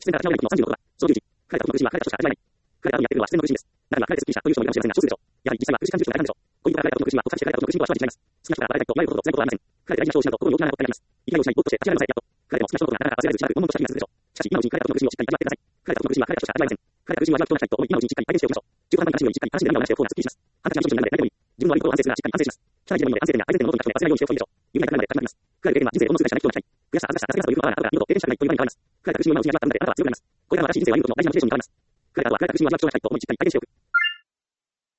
出演から始まるの36は、その11、彼らとの苦しみは彼らとしか味わえない。彼らにやっているのは自然の苦しみです。ならば彼らスッキリしたという人もいるかもしれませんが、少数でしょう。やはり実際は苦しい感じる人がいたんでしょう。こういった彼らとの苦しみは国際して彼らとの苦しみとは正直違います。好きな人から離れたいと迷うことと辛いことはありません。彼らが大事な人を失うと心に大きな穴が開きます。生きがいを失い、没頭して諦めるのさえやっと。彼らも好きな人のことがなかなか忘れられず、しばらく悶々とした日が続くでしょう。しかし、今のうちに彼らとの苦しみをしっかり味わってください。彼らとの苦しみは彼らとしか味わえません。彼らが苦しみを味わうことがしたいと思い、今のうちにしっかり体験しておきましょう。中途半端な悲しみよりしっかり楽しんでみるのを話しておこうがすっきりします。ハンカチが一緒になるので、ないように、自分の悪いことを反省するがしっかり反省します。社内でもいいので、反省点や相手の喉に書くので忘れないようにしておくといいでしょう。夢が叶うまで始まります。彼らが人生でどんどんするしかない人を泣きたい。悔しさ、恥ずかしさ、助けなさということはあなたが二度と経験したくないという場面に変わります。彼らが苦しみを今のうちに味わったので、あなたは強くなります。これからの新しい人生を歩むことの大事なモチベーションに変わります。彼らは新しい苦しみを味わう必要がないと思い、しっかり体験しておく。